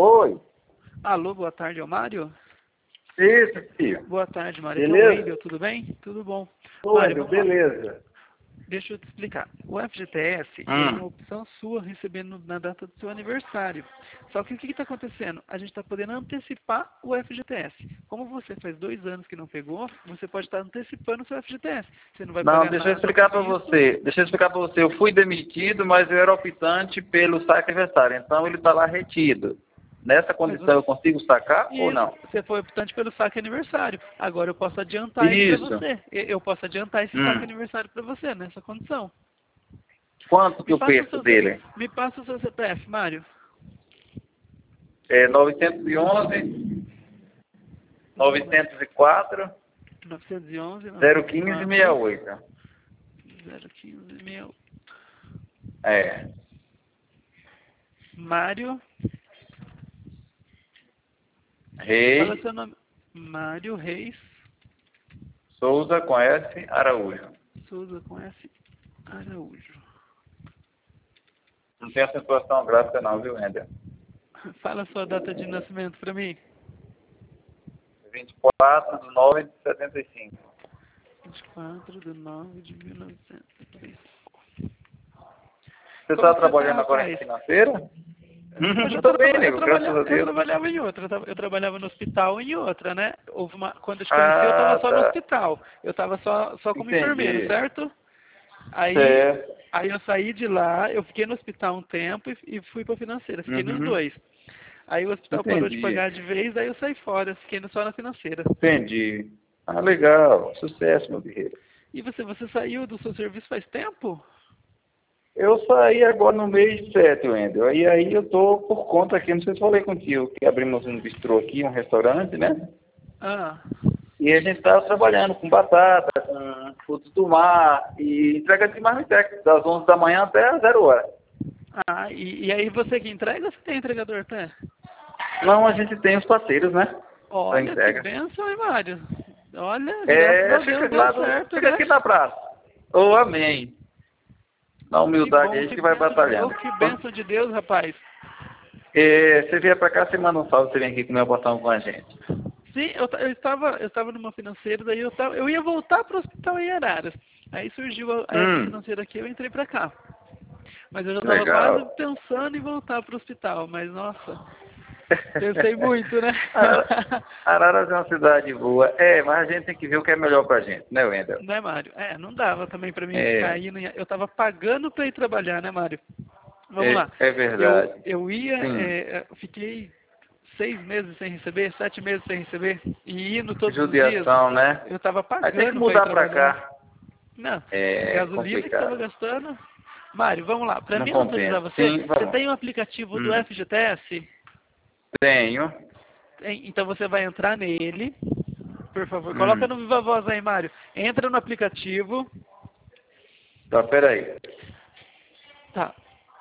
Oi. Alô, boa tarde, é o Mário? Isso, tio. Boa tarde, Mário. Aqui é o Beleza? Wendel, tudo bem? Tudo bom. Oi, Mário, Wendel, vamos lá. beleza. Deixa eu te explicar. O FGTS é uma opção sua recebendo na data do seu aniversário. Só que o que está acontecendo? A gente está podendo antecipar o FGTS. Como você faz 2 anos que não pegou, você pode estar antecipando o seu FGTS. Você não vai Não, pagar deixa eu nada explicar com para isso. você. Eu fui demitido, mas eu era optante pelo saque aniversário. Então ele está lá retido. Nessa Mas condição você, eu consigo sacar ou isso, não? você foi optante pelo saque aniversário. Agora eu posso adiantar ele para Isso. você. Eu posso adiantar esse saque Hum. aniversário para você, nessa condição. Quanto que Me o passa o preço seu, dele? me passa o seu CPF, Mário. É 911, 904, 911, 015 904, 68. 015, meu. É. Mário, fala Reis seu nome. Mário Reis Souza com S Araújo. Souza com S. Araújo. Não tem acentuação gráfica não, viu, Wendel? Fala sua data de nascimento para mim. 24/9/75. 24/9/1935. Você Como está que você tá, trabalhando agora em rapaz? financeira? Eu já Estou bem, nego, graças a eu Deus. trabalhava em outra. Eu trabalhava no hospital em outra, né? Quando eu te conheci, eu estava Ah, só no tá. hospital. Eu estava só como enfermeiro, Entendi. certo? Aí, Certo. aí eu saí de lá, eu fiquei no hospital um tempo e fui para financeira. Fiquei nos Uhum. dois. Aí o hospital parou de Entendi. pagar de vez, aí eu saí fora. Fiquei só na financeira. Entendi. Ah, legal. Sucesso, meu guerreiro. E você saiu do seu serviço faz tempo? Eu saí agora no mês 7, Wendel. E aí eu tô por conta aqui, não sei se falei contigo, que abrimos um bistrô aqui, um restaurante, né? Ah, E a gente está trabalhando com batata, com frutos do mar e entrega de marmitex, das 11 da manhã até as 0 horas. e aí você que entrega ou você tem entregador até? Não, a gente tem os parceiros, né? Para Olha que entrega. bênção, hein, Mário? Olha, graças a Fica Deus aqui, deu certo, fica né? aqui na praça. Oh, amém. Na Que humildade bom, aí, a gente vai batalhando. que bênção de Deus, rapaz. Você vier para cá, você manda um salve, você vem aqui comer uma porção com a gente. Sim, eu estava numa financeira, daí eu ia voltar para o hospital em Araras. Aí surgiu essa financeira aqui, eu entrei para cá. Mas eu já estava quase Legal. pensando em voltar para o hospital, mas nossa, pensei muito, né? Araras é uma cidade boa. Mas a gente tem que ver o que é melhor pra gente, né, Wendel? Né, Mário? Não dava também para mim ficar É, indo. Eu estava pagando para ir trabalhar, né, Mário? Vamos lá. é verdade. Eu ia, Sim. fiquei 6 meses sem receber, 7 meses sem receber, e indo todos os dias. Judiação, né? Eu estava Aí tem que pagando para ir mudar pra trabalhar. cá. Não, a É gasolina que estava complicado. gastando. Mário, vamos lá. Para Não mim autorizar compensa. você, Sim, você vamos. tem um aplicativo do FGTS? Tenho. Então você vai entrar nele. Por favor, coloca Hum. no Viva Voz aí, Mário. Entra no aplicativo. Tá, peraí. Tá.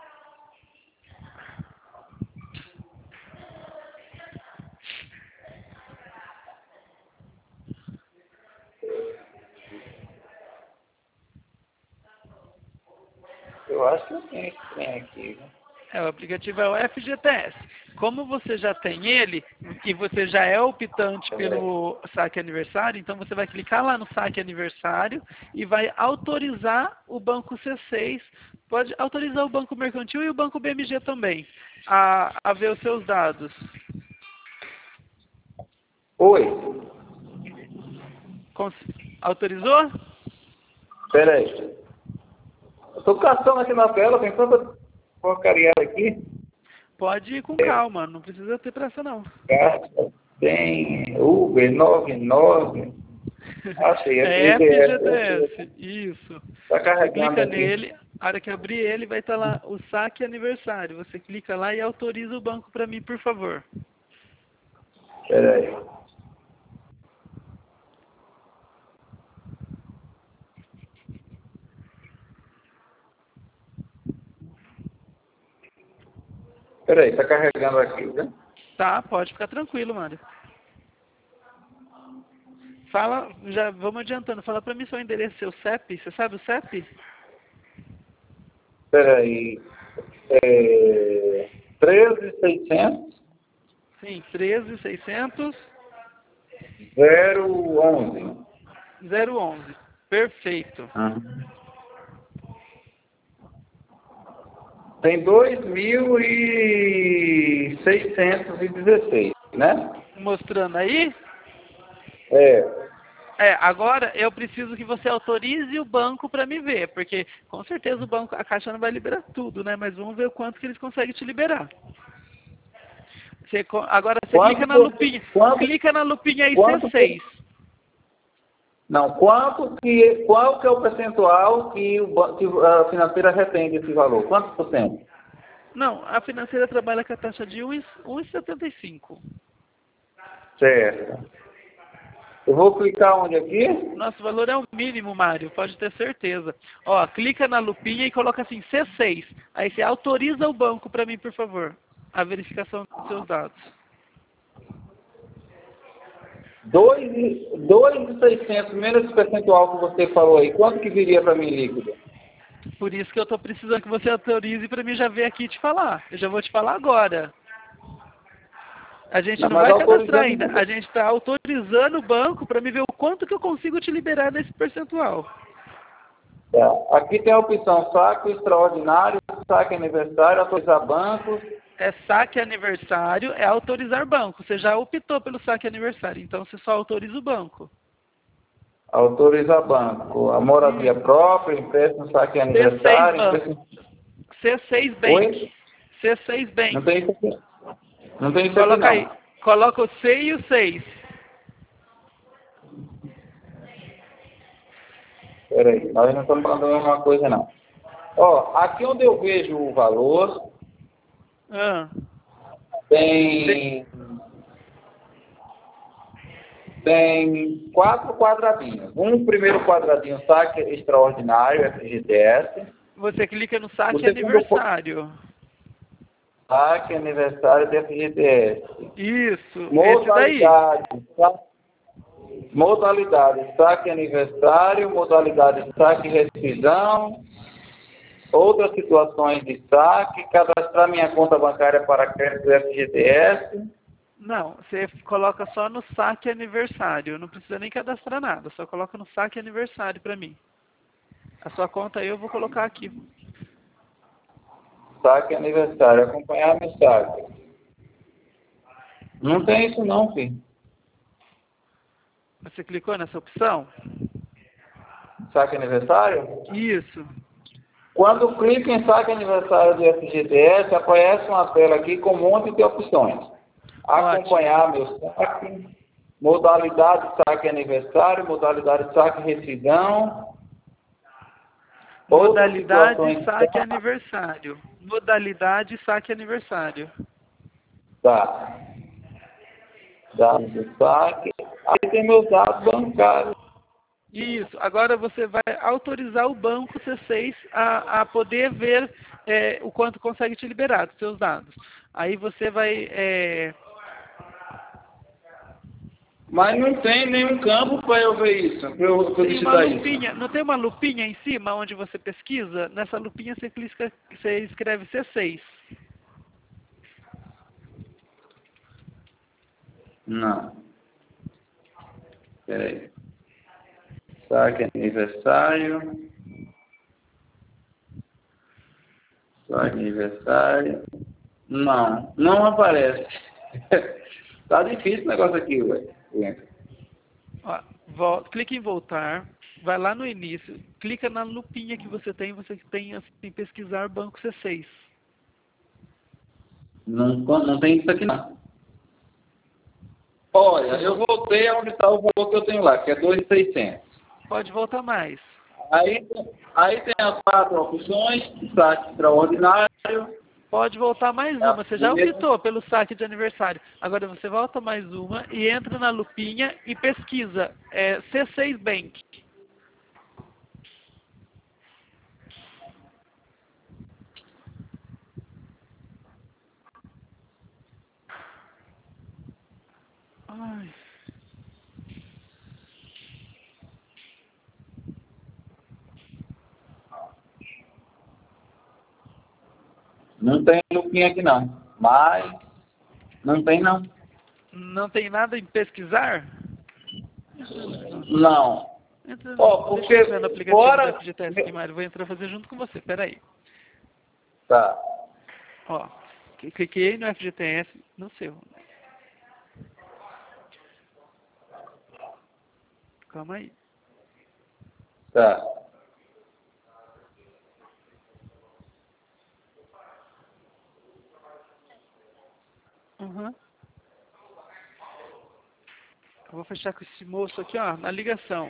Eu acho que eu tenho que tem aqui. Viu? O aplicativo é o FGTS. Como você já tem ele e você já é optante Peraí. pelo saque aniversário, então você vai clicar lá no saque aniversário e vai autorizar o banco C6. Pode autorizar o banco mercantil e o banco BMG também a ver os seus dados. Oi. Autorizou? Peraí. Eu tô caçando aqui na tela, tem tanta porcaria aqui. Pode ir com calma, não precisa ter pressa não. Gasta, tem Uber 99. Achei, É EDF. FGTS, isso. Está Você carregando clica aqui. nele, a hora que abrir ele vai estar lá o saque aniversário. Você clica lá e autoriza o banco para mim, por favor. Peraí. Peraí, está carregando aqui, né? Tá, pode ficar tranquilo, Mário. Fala, já vamos adiantando. Fala para mim seu endereço, seu CEP. Você sabe o CEP? Peraí. 13.600. Sim, 13.600. 011. 011. Perfeito. Tem 2.616, né? Mostrando aí? É. Agora eu preciso que você autorize o banco para me ver, porque com certeza o banco, a Caixa não vai liberar tudo, né? Mas vamos ver o quanto que eles conseguem te liberar. Agora você clica na lupinha. Clica na lupinha aí, C6. Não, qual que é o percentual que a financeira retém desse valor? Quantos por cento? Não, a financeira trabalha com a taxa de 1,75. Certo. Eu vou clicar onde aqui? Nosso valor é o mínimo, Mário, pode ter certeza. Ó, clica na lupinha e coloca assim, C6. Aí você autoriza o banco para mim, por favor, a verificação dos seus dados. 2.600 menos esse percentual que você falou aí. Quanto que viria para mim líquido? Por isso que eu estou precisando que você autorize para mim já vir aqui te falar. Eu já vou te falar agora. A gente não vai cadastrar ainda. A gente está autorizando o banco para me ver o quanto que eu consigo te liberar nesse percentual. Aqui tem a opção saque extraordinário, saque aniversário, autorizar bancos. É saque aniversário, é autorizar banco. Você já optou pelo saque aniversário, então você só autoriza o banco. Autorizar banco. A moradia própria, empréstimo, saque aniversário. C6 Bank. Oi? C6 Bank. Não tem isso aqui. Não tem isso Coloca aqui, aí. Coloca o C e o 6. Peraí, nós não estamos falando a mesma coisa, não. Ó, aqui onde eu vejo o valor, tem 4 quadradinhos. Um primeiro quadradinho, saque extraordinário, FGTS. Você clica no saque aniversário. Saque aniversário do FGTS. Isso, Modalidade, modalidade, saque aniversário, modalidade, saque rescisão, outras situações de saque, cadastrar minha conta bancária para crédito do FGTS. Não, você coloca só no saque aniversário, não precisa nem cadastrar nada, só coloca no saque aniversário para mim. A sua conta aí eu vou colocar aqui. Saque aniversário, acompanhar meu saque. Não tem isso não, filho. Você clicou nessa opção? Saque aniversário? Isso. Quando clica em saque aniversário do FGTS, aparece uma tela aqui com um monte de opções. Acompanhar meu saque, modalidade saque aniversário, modalidade saque rescisão. Modalidade saque aniversário. Modalidade saque aniversário. Tá. Dados do saque. Aí tem meus dados bancários. Isso. Agora você vai autorizar o banco C6 a poder ver o quanto consegue te liberar dos seus dados. Aí você vai... Mas não tem nenhum campo para eu ver isso, para eu digitar isso. Não tem uma lupinha em cima onde você pesquisa? Nessa lupinha você escreve C6. Não. Peraí. Saque aniversário. Saque aniversário. Não, não aparece. Tá difícil o negócio aqui, ué. Clica em voltar, vai lá no início, clica na lupinha que você tem assim, pesquisar banco C6. Não tem isso aqui não. Olha, eu voltei aonde está o valor que eu tenho lá, que é 2.600. Pode voltar mais. Aí tem as 4 opções, saque extraordinário. Pode voltar mais uma, você já optou pelo saque de aniversário. Agora você volta mais uma e entra na lupinha e pesquisa C6 Bank. Ai. Não tem lupinha aqui não, mas Não tem, não. Não tem nada em pesquisar? Não. Entra, Ó, deixa eu entrar no porque aplicativo do fora... FGTS aqui, Mário. Vou entrar fazer junto com você. Peraí. Tá. Ó, cliquei no FGTS no seu. Calma aí. Tá. Uhum. Eu vou fechar com esse moço aqui, ó, na ligação.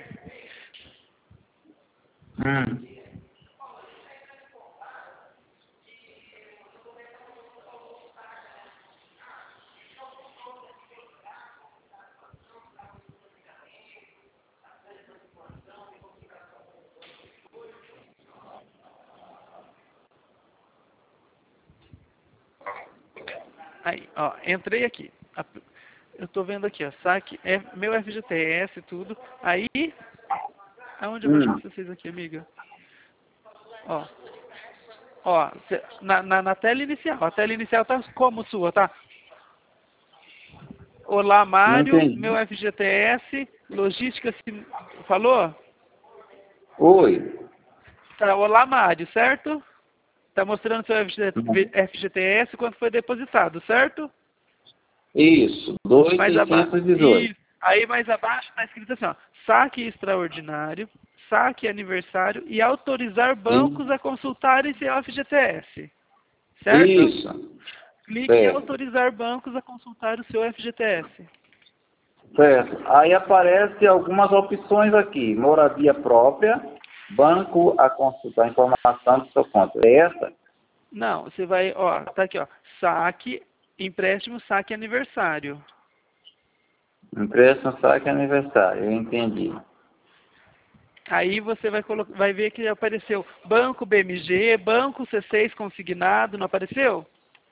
Aí, ó, entrei aqui. Eu tô vendo aqui, ó, saque, meu FGTS e tudo. Aí, aonde eu vejo que você fez aqui, amiga? Ó, na tela inicial. A tela inicial tá como sua, tá? Olá, Não Mário, meu entendi. FGTS, logística, falou? Oi. Tá, olá, Mário, certo? Tá mostrando seu Não. FGTS quanto foi depositado, certo? Isso. Mais abaixo. 2.618. Aí mais abaixo está escrito assim, ó, saque extraordinário, saque aniversário e autorizar bancos a consultarem seu FGTS. Certo? Isso. Clique em Certo. autorizar bancos a consultar o seu FGTS. Certo. Aí aparece algumas opções aqui. Moradia própria, banco a consultar informação do seu conta. É essa? Não, você vai, ó, tá aqui, ó, saque, empréstimo, saque aniversário. Empréstimo, saque, aniversário. Eu entendi. Aí você vai ver que apareceu Banco BMG, Banco C6 consignado, não apareceu?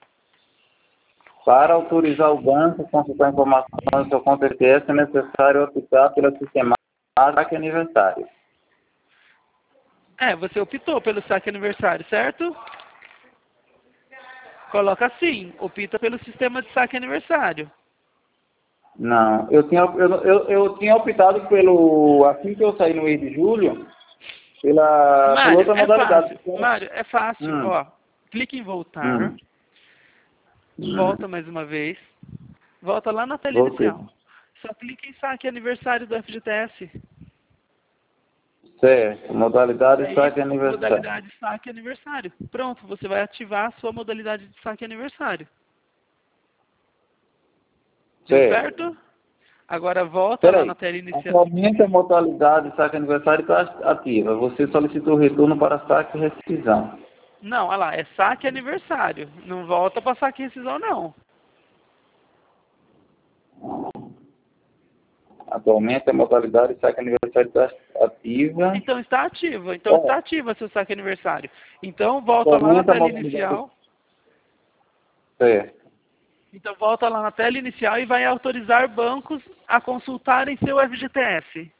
Para autorizar o banco a consultar informação do seu conta ETS, é necessário optar pela sistemática saque aniversário. Você optou pelo saque aniversário, certo? Coloca assim, opta pelo sistema de saque aniversário. Não, eu tinha optado pelo, assim que eu saí no mês de julho, por Mário, outra é modalidade. fácil. Mário, é fácil. Hum, Ó, clique em voltar, hum, volta mais uma vez, volta lá na tela voltei. inicial. Só clique em saque aniversário do FGTS. Certo, modalidade Aí, saque aniversário. modalidade saque aniversário. Pronto, você vai ativar a sua modalidade de saque aniversário. Deu Certo. certo? Agora volta lá na Peraí, tela inicial. atualmente a modalidade saque aniversário está ativa. Você solicitou retorno para saque e rescisão. Não, olha lá, é saque aniversário. Não volta para saque e rescisão, não. Atualmente a modalidade saque aniversário está ativa. Então está ativa. Então Ó, está ativa seu saque aniversário. Então volta lá na atualmente a tela modalidade. inicial. Certo. Então volta lá na tela inicial e vai autorizar bancos a consultarem seu FGTS.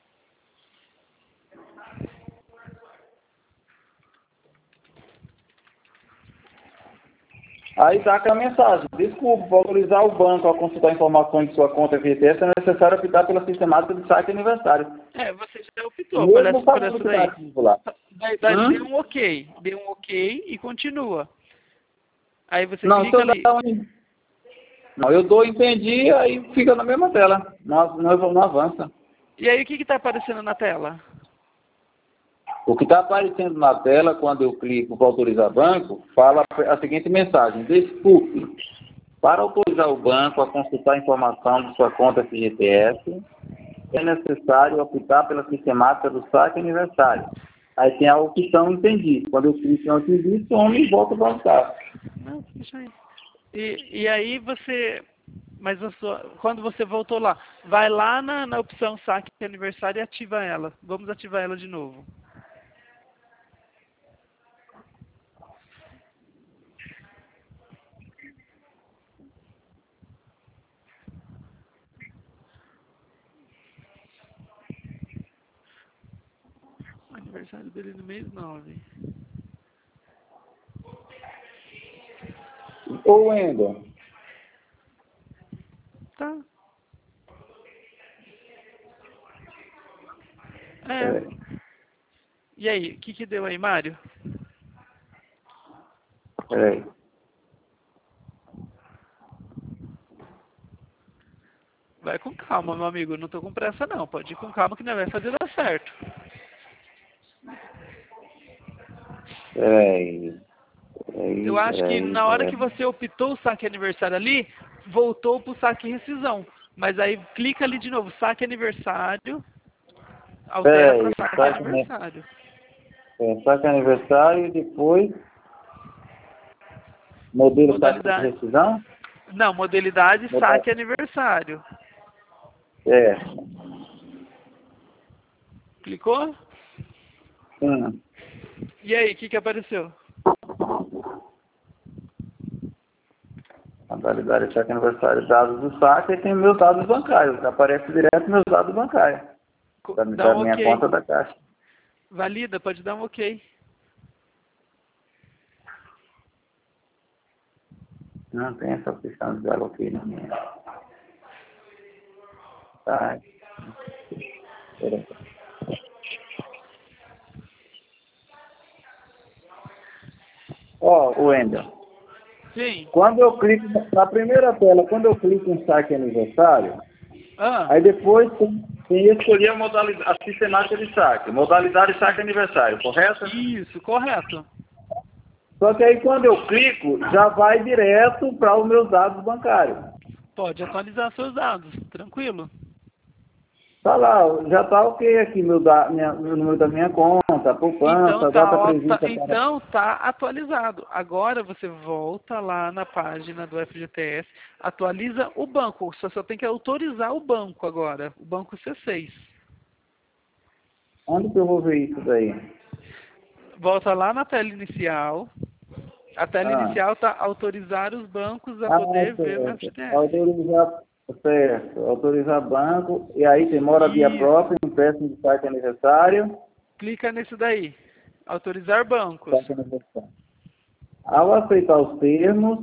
Aí dá aquela mensagem. Desculpe, para autorizar o banco a consultar informações de sua conta FGTS é necessário optar pela sistemática de saque aniversário. Você já optou Mesmo por sabendo essa que está daí. ativo lá. Dê Hum? um ok. Dê um ok e continua. Aí você Não, se clica eu ali. dar um... Não, eu dou entendi, aí fica na mesma tela. Não avança. E aí o que está aparecendo na tela? O que está aparecendo na tela, quando eu clico para autorizar banco, fala a seguinte mensagem: desculpe, para autorizar o banco a consultar a informação de sua conta FGTS, é necessário optar pela sistemática do saque aniversário. Aí tem a opção entendi. Quando eu clico em entendi, some e volta para o saque. Não, deixa aí. E aí você... Mas quando você voltou lá, vai lá na opção saque aniversário e ativa ela. Vamos ativar ela de novo. O aniversário dele no mês 9. Ô, Wendel, Tá. É. E aí, o que deu aí, Mário? Peraí. Vai com calma, meu amigo. Não tô com pressa, não. Pode ir com calma que não vai fazer dar certo. Peraí. Eu acho que na hora que você optou o saque aniversário ali, voltou pro saque rescisão. Mas aí clica ali de novo, saque aniversário, altera para saque aniversário. Saque aniversário e depois modelo saque de rescisão? Não, modalidade saque aniversário. Clicou? E aí, o que apareceu? Modalidade saque aniversário, dados do saque, e tem meus dados bancários. Aparece direto meus dados bancários. Da minha conta da Caixa. Valida, pode dar um ok. Não tem essa opção de dar ok na minha. Tá. Ó, Wendel. Sim. Quando eu clico na primeira tela, quando eu clico em saque aniversário, aí depois tem escolher a modalidade, a sistemática de saque, modalidade saque aniversário, correto? Isso, correto. Só que aí quando eu clico, já vai direto para os meus dados bancários. Pode atualizar seus dados, tranquilo. Tá lá, já tá ok aqui, meu número da minha conta, poupança, data prevista. Então tá atualizado. Agora você volta lá na página do FGTS, atualiza o banco. Só tem que autorizar o banco agora, o banco C6. Onde que eu vou ver isso daí? Volta lá na tela inicial. A tela inicial tá autorizar os bancos a poder ver o FGTS. Autorizar banco, e aí tem moradia própria, empréstimo de saque aniversário. Clica nisso daí, autorizar bancos. Ao aceitar os termos,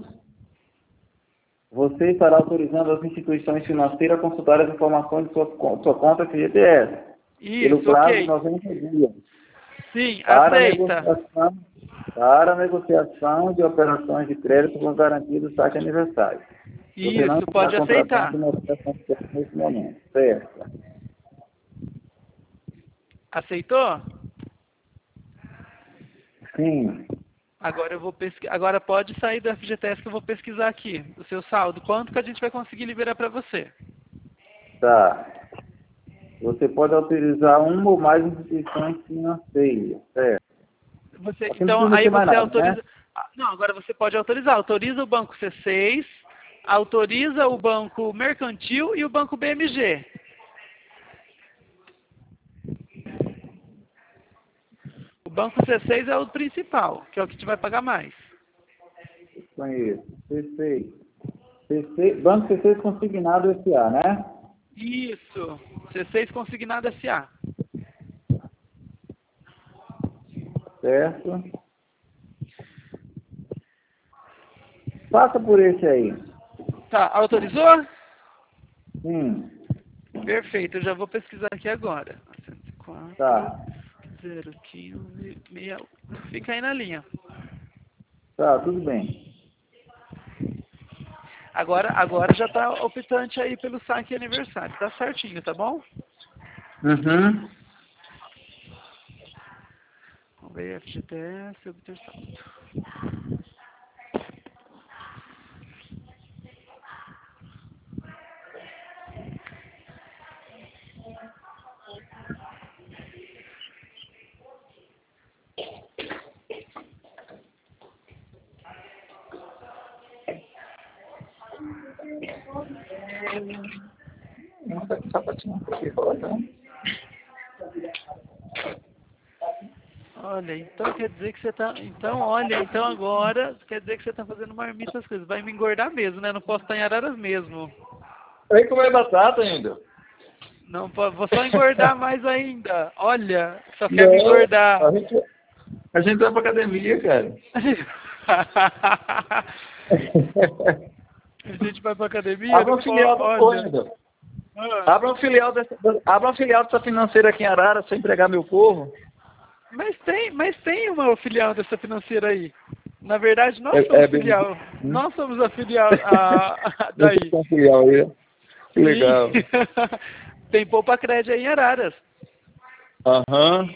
você estará autorizando as instituições financeiras a consultar as informações de sua conta FGTS. Pelo prazo de 90 dias. Sim, aceita. Para negociação de operações de crédito com garantia do saque aniversário. Isso, pode aceitar. Nesse momento, certo? Aceitou? Sim. Agora eu vou pesquisar. Agora pode sair do FGTS que eu vou pesquisar aqui o seu saldo. Quanto que a gente vai conseguir liberar para você? Tá. Você pode autorizar uma ou mais instituições financeiras, certo? Então aí você autoriza. Né? Não, agora você pode autorizar. Autoriza o banco C6, autoriza o banco mercantil e o banco BMG. O banco C6 é o principal, que é o que te vai pagar mais. Conheço. C6. Banco C6 consignado SA, né? Isso. C6 consignado SA. Certo. Passa por esse aí. Tá, autorizou? Sim. Perfeito, eu já vou pesquisar aqui agora. 104, tá. 015, 6. Fica aí na linha. Tá, tudo bem. Agora já tá optante aí pelo saque aniversário. Tá certinho, tá bom? Uhum. Vamos ver FGTS, obter saldo. Olha, então quer dizer que você tá. Então, olha, então agora quer dizer que você tá fazendo marmita as coisas. Vai me engordar mesmo, né? Não posso estar em Araras mesmo. Aí comer batata ainda. Não, vou só engordar mais ainda. Olha, só quer me engordar. A gente vai pra academia, cara. A gente vai pra academia. Abra uma filial Abra uma filial dessa financeira aqui em Arara, sem empregar meu povo. Mas tem uma filial dessa financeira aí. Na verdade, nós somos filial. Nós somos a filial daí. Uma filial aí. Que legal. Tem Poupa Crédito aí em Araras. Aham.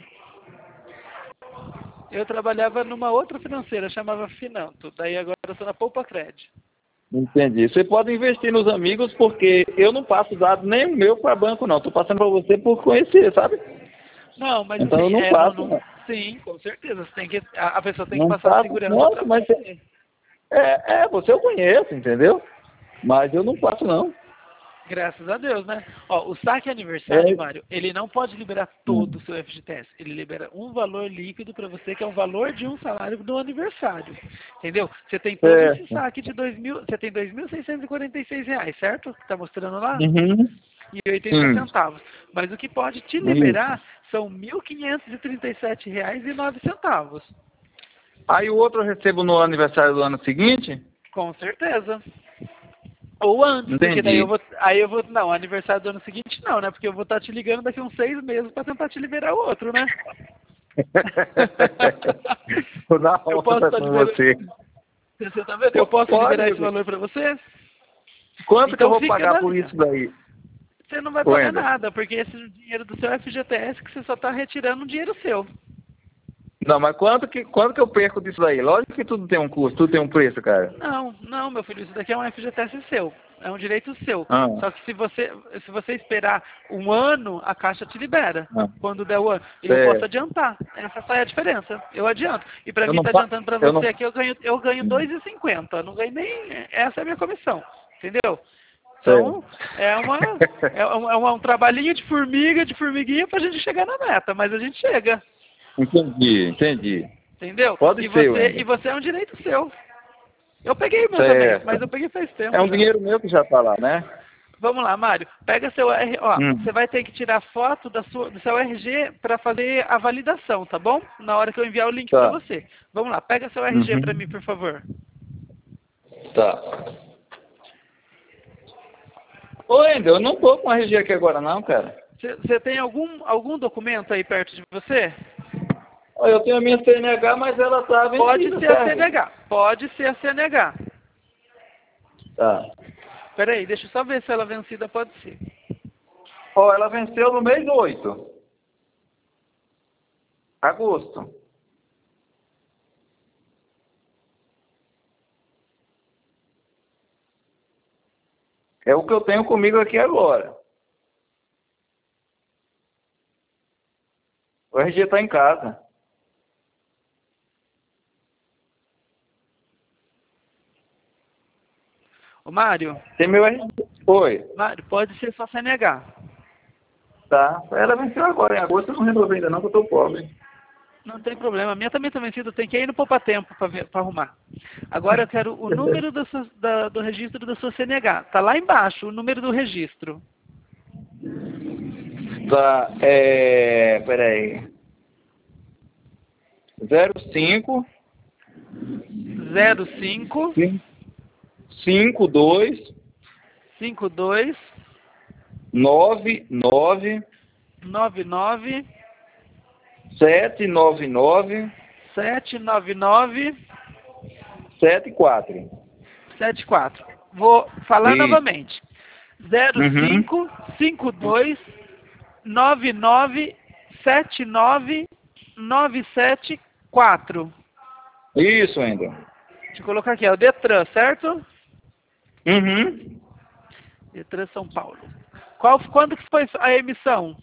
Eu trabalhava numa outra financeira, chamava Finanto. Daí agora eu estou na Poupa Crédito. Entendi. Você pode investir nos amigos, porque eu não passo dados nem o meu para banco, não. Estou passando para você por conhecer, sabe? Não, mas então assim, eu não passo. Não. Sim, com certeza. Você tem que, a pessoa tem não que passar passo, a segurança. Nossa, mas você eu conheço, entendeu? Mas eu não passo, não. Graças a Deus, né? Ó, o saque aniversário, Mário, ele não pode liberar todo o seu FGTS. Ele libera um valor líquido para você, que é o valor de um salário do aniversário. Entendeu? Você tem todo esse saque de você tem R$ 2.646, certo? Que tá mostrando lá? Uhum. E 80 centavos. Mas o que pode te liberar são R$ 1.537,09. Aí o outro eu recebo no aniversário do ano seguinte? Com certeza. Ou antes, porque daí não, aniversário do ano seguinte não, né? Porque eu vou estar te ligando daqui uns 6 meses para tentar te liberar o outro, né? Eu posso estar com você. Você tá vendo? Eu posso liberar esse valor para você? Quanto que eu vou pagar por isso daí? Você não vai pagar nada, porque esse é o dinheiro do seu FGTS que você só está retirando um dinheiro seu. Não, mas quanto que eu perco disso daí? Lógico que tudo tem um custo, tudo tem um preço, cara. Não, meu filho, isso daqui é um FGTS seu. É um direito seu. Ah. Só que se você esperar um ano, a Caixa te libera. Quando der o ano. Eu posso adiantar. Essa só é a diferença. Eu adianto. E para mim tá adiantando para você aqui, eu ganho R$2,50. Não ganho nem... Essa é a minha comissão. Entendeu? Então, é um trabalhinho de formiguinha pra gente chegar na meta. Mas a gente chega. Entendi. Entendeu? Pode ser. E você é um direito seu. Eu peguei meu também, mas eu peguei faz tempo. É um dinheiro meu que já tá lá, né? Vamos lá, Mário. Pega seu RG. Você vai ter que tirar foto do seu RG para fazer a validação, tá bom? Na hora que eu enviar o link para você. Vamos lá, pega seu RG para mim, por favor. Tá. Ô, Wendel, eu não tô com RG aqui agora não, cara. Você tem algum documento aí perto de você? Eu tenho a minha CNH, mas ela tá vencida. Pode ser a CNH. Pode ser a CNH. Tá. Peraí, deixa eu só ver se ela é vencida, pode ser. Ela venceu no mês 8. Agosto. É o que eu tenho comigo aqui agora. O RG tá em casa. Ô, Mário. Tem meu RG. Oi. Mário, pode ser só CNH. Tá. Ela venceu agora, em agosto. Eu não resolvi ainda não, que eu tô pobre. Não tem problema. A minha também tá vencida. Tem que ir no Poupa Tempo para arrumar. Agora eu quero o número do registro da sua CNH. Tá lá embaixo, o número do registro. Tá. Peraí. 05 52 99 799 74. Vou falar novamente. 05 52 99 79 974. Isso ainda. Deixa eu colocar aqui, é o Detran, certo? Detran São Paulo. Quando que foi a emissão?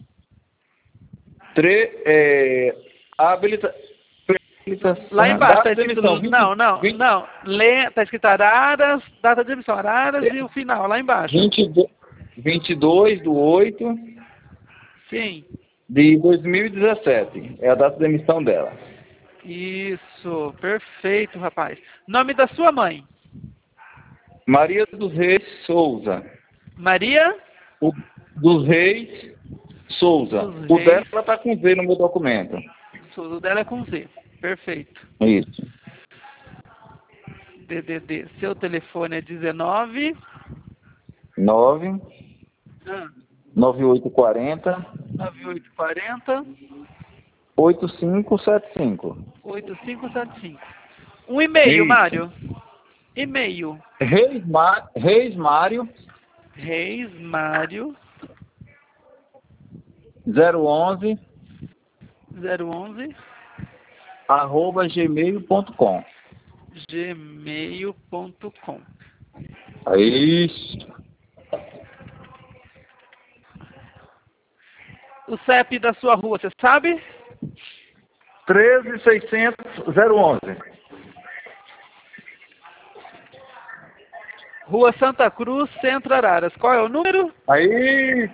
Lá embaixo está escrito... Não. Está escrito Araras, data de emissão, Araras e o final, lá embaixo. 22/8 Sim. de 2017. É a data de emissão dela. Isso, perfeito, rapaz. Nome da sua mãe? Maria dos Reis Souza. Maria? Dos Reis Souza. O dela está com Z no meu documento. O dela é com Z. Perfeito. Isso. DDD. Seu telefone é 19... 9 9840 9840 8575. 8575. Um e-mail, Isso. Mário. E-mail. Reis Mário Reis Mário 011 011 @gmail.com. gmail.com. Isso. O CEP da sua rua, você sabe? 13600-011. Rua Santa Cruz, Centro Araras. Qual é o número? Aí,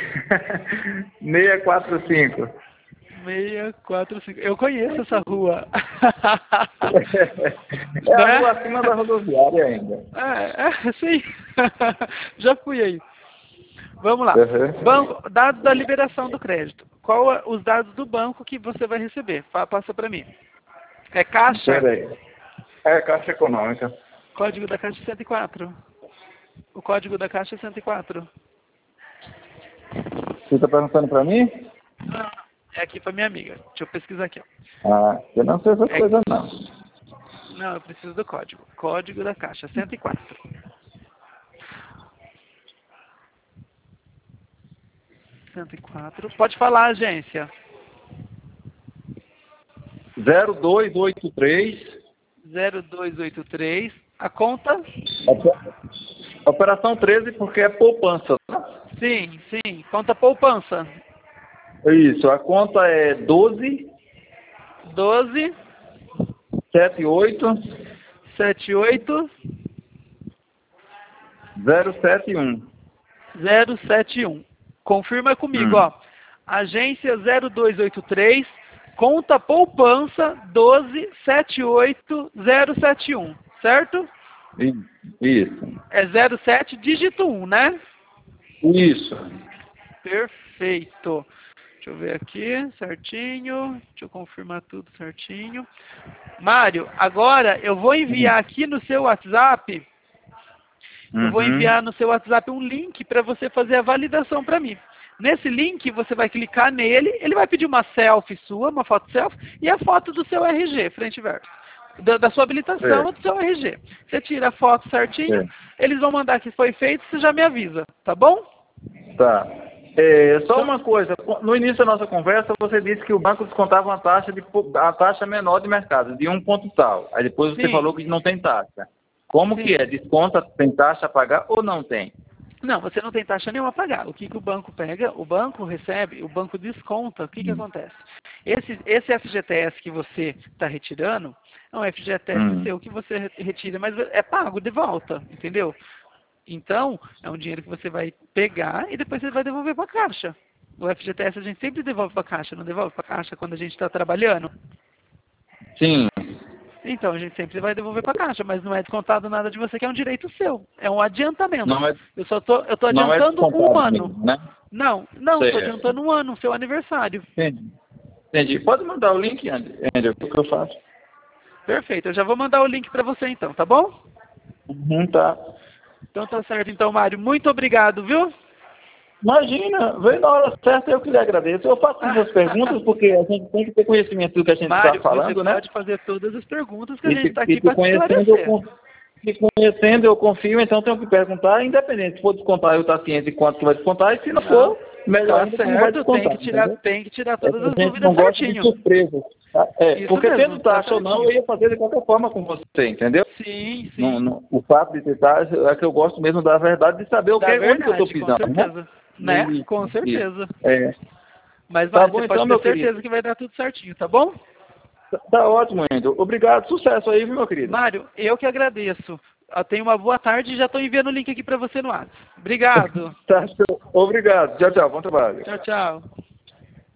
645. 645. Eu conheço essa rua. É a rua acima da rodoviária ainda. Sim. Já fui aí. Vamos lá. Uhum. Banco, dados da liberação do crédito. Qual é os dados do banco que você vai receber? Passa para mim. É Caixa? Peraí. É Caixa Econômica. Código da Caixa 104. O código da Caixa é 104. Você está perguntando para mim? Não, é aqui para minha amiga. Deixa eu pesquisar aqui. Ah, eu não sei essa coisa não. Não, eu preciso do código. Código da Caixa 104. 104. Pode falar, agência. 0283. 0283. A conta? Operação 13 porque é poupança. Sim. Conta poupança. Isso, a conta é 12 78 78 071. 071. Confirma comigo, ó. Agência 0283, conta poupança 1278071, certo? Isso. É 07, dígito 1, né? Isso. Perfeito. Deixa eu ver aqui, certinho. Deixa eu confirmar tudo certinho. Mário, agora eu vou enviar aqui no seu WhatsApp. Eu vou enviar no seu WhatsApp um link para você fazer a validação para mim. Nesse link, você vai clicar nele, ele vai pedir uma selfie sua, uma foto selfie, e a foto do seu RG, frente e verso. Da sua habilitação ou do seu RG. Você tira a foto certinho, eles vão mandar que foi feito, você já me avisa, tá bom? Tá. Só uma coisa, no início da nossa conversa, você disse que o banco descontava a taxa menor de mercado, de um ponto tal. Aí depois você falou que não tem taxa. Como que é? Desconta, tem taxa a pagar ou não tem? Não, você não tem taxa nenhuma a pagar. O que o banco pega? O banco recebe, o banco desconta. O que acontece? Esse FGTS que você está retirando, é um FGTS seu que você retira, mas é pago de volta, entendeu? Então, é um dinheiro que você vai pegar e depois você vai devolver para a Caixa. O FGTS a gente sempre devolve para a Caixa, não devolve para a Caixa quando a gente está trabalhando? Sim. Então, a gente sempre vai devolver para a Caixa, mas não é descontado nada de você, que é um direito seu. É um adiantamento. Eu tô adiantando um ano. Mesmo, né? Não, estou adiantando um ano, seu aniversário. Entendi. Pode mandar o link, André, o que eu faço? Perfeito, eu já vou mandar o link para você então, tá bom? Tá. Então tá certo, então, Mário. Muito obrigado, viu? Imagina, veio na hora certa, eu que lhe agradeço. Eu faço essas perguntas porque a gente tem que ter conhecimento do que a gente está falando, você né? pode fazer todas as perguntas que a gente está aqui para esclarecer. Me conhecendo, eu confio, então tenho que perguntar, independente. Se for descontar, eu estar ciente de quanto que vai descontar, e se não for, melhor ainda não vai descontar. Tem que tirar todas as dúvidas não gosta certinho. de surpresa. Porque mesmo, tendo taxa ou não, eu ia fazer de qualquer forma com você, entendeu? Sim. O fato de ter taxa é que eu gosto mesmo da verdade, de saber onde que eu estou pisando. Com certeza. Né? Com certeza. Mas tá vai, bom, você então, pode ter certeza que vai dar tudo certinho, tá bom? Tá ótimo, Endo. Obrigado, sucesso aí, viu, meu querido? Mário, eu que agradeço. Tenha uma boa tarde e já estou enviando o link aqui para você no WhatsApp. Obrigado. Tá, obrigado. Tchau, bom trabalho. Tchau.